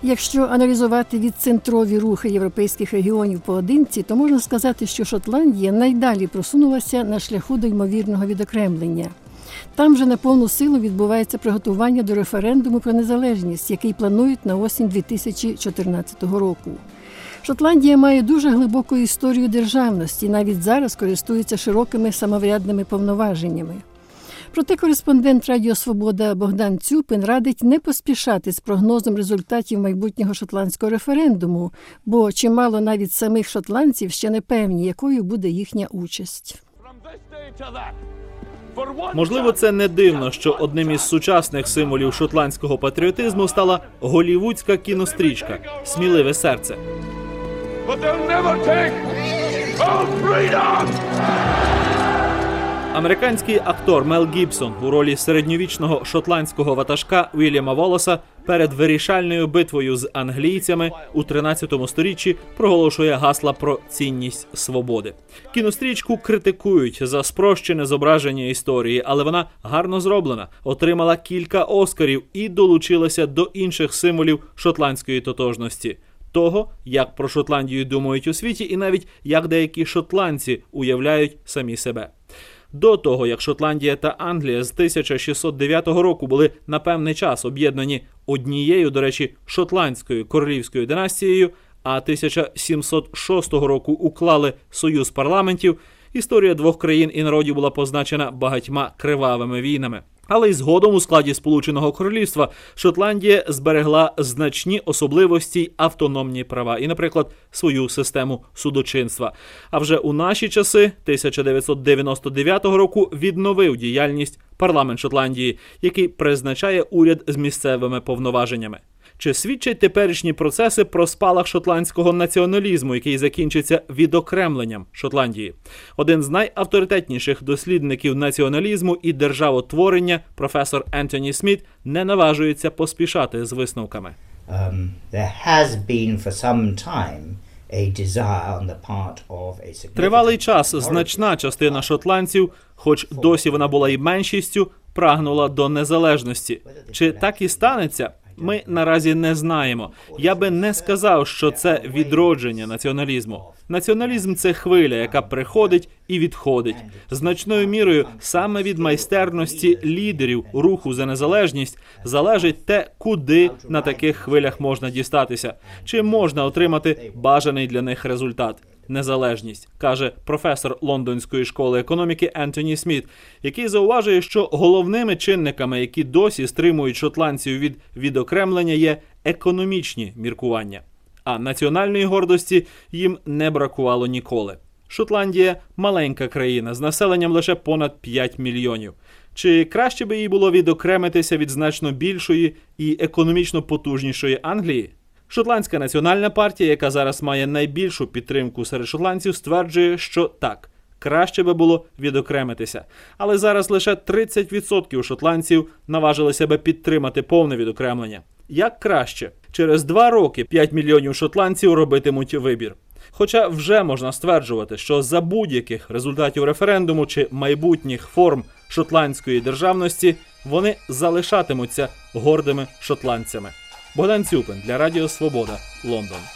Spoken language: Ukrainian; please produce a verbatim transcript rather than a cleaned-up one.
Якщо аналізувати відцентрові рухи європейських регіонів поодинці, то можна сказати, що Шотландія найдалі просунулася на шляху до ймовірного відокремлення. Там вже на повну силу відбувається приготування до референдуму про незалежність, який планують на осінь дві тисячі чотирнадцятого року. Шотландія має дуже глибоку історію державності, навіть зараз користується широкими самоврядними повноваженнями. Проте кореспондент Радіо Свобода Богдан Цюпин радить не поспішати з прогнозом результатів майбутнього шотландського референдуму, бо чимало навіть самих шотландців ще не певні, якою буде їхня участь. Можливо, це не дивно, що одним із сучасних символів шотландського патріотизму стала голлівудська кінострічка «Сміливе серце». Американський актор Мел Гібсон у ролі середньовічного шотландського ватажка Вільяма Волоса перед вирішальною битвою з англійцями у тринадцятому сторіччі проголошує гасла про цінність свободи. Кінострічку критикують за спрощене зображення історії, але вона гарно зроблена, отримала кілька Оскарів і долучилася до інших символів шотландської тотожності. Того, як про Шотландію думають у світі і навіть як деякі шотландці уявляють самі себе. До того, як Шотландія та Англія з тисяча шістсот дев'ятого року були на певний час об'єднані однією, до речі, шотландською королівською династією, а тисяча сімсот шостого року уклали союз парламентів, історія двох країн і народів була позначена багатьма кривавими війнами. Але й згодом у складі Сполученого Королівства Шотландія зберегла значні особливості й автономні права і, наприклад, свою систему судочинства. А вже у наші часи, тисяча дев'ятсот дев'яносто дев'ятого року, відновив діяльність парламент Шотландії, який призначає уряд з місцевими повноваженнями. Чи свідчать теперішні процеси про спалах шотландського націоналізму, який закінчиться відокремленням Шотландії? Один з найавторитетніших дослідників націоналізму і державотворення, професор Ентоні Сміт, не наважується поспішати з висновками. Um, there has been for some time a desire on the part of a significant... Тривалий час значна частина шотландців, хоч досі вона була і меншістю, прагнула до незалежності. Чи так і станеться? Ми наразі не знаємо. Я би не сказав, що це відродження націоналізму. Націоналізм – це хвиля, яка приходить і відходить. Значною мірою саме від майстерності лідерів руху за незалежність залежить те, куди на таких хвилях можна дістатися. Чи можна отримати бажаний для них результат. Незалежність, каже професор Лондонської школи економіки Ентоні Сміт, який зауважує, що головними чинниками, які досі стримують шотландців від відокремлення, є економічні міркування. А національної гордості їм не бракувало ніколи. Шотландія – маленька країна з населенням лише понад п'ять мільйонів. Чи краще би їй було відокремитися від значно більшої і економічно потужнішої Англії? Шотландська національна партія, яка зараз має найбільшу підтримку серед шотландців, стверджує, що так, краще би було відокремитися. Але зараз лише тридцять відсотків шотландців наважилися би підтримати повне відокремлення. Як краще? Через два роки п'ять мільйонів шотландців робитимуть вибір. Хоча вже можна стверджувати, що за будь-яких результатів референдуму чи майбутніх форм шотландської державності вони залишатимуться гордими шотландцями. Богдан Цюпин для Радіо Свобода, Лондон.